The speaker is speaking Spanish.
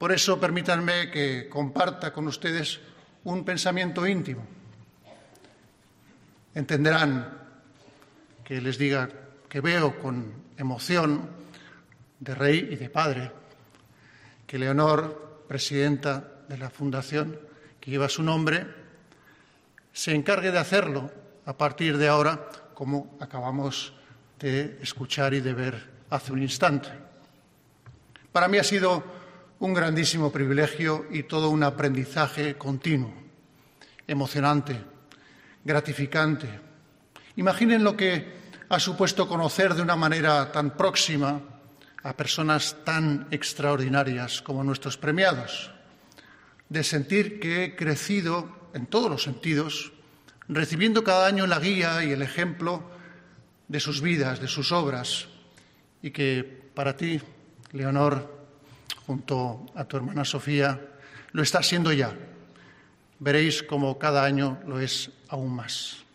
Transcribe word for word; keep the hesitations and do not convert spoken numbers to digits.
Por eso, permítanme que comparta con ustedes un pensamiento íntimo. Entenderán que les diga que veo con emoción de rey y de padre que Leonor, presidenta de la fundación que lleva su nombre, se encargue de hacerlo a partir de ahora, como acabamos de escuchar y de ver hace un instante. Para mí ha sido un grandísimo privilegio y todo un aprendizaje continuo, emocionante, gratificante. Imaginen lo que ha supuesto conocer de una manera tan próxima a personas tan extraordinarias como nuestros premiados, de sentir que he crecido en todos los sentidos, recibiendo cada año la guía y el ejemplo de sus vidas, de sus obras, y que para ti, Leonor, junto a tu hermana Sofía, lo está siendo ya. Veréis cómo cada año lo es aún más.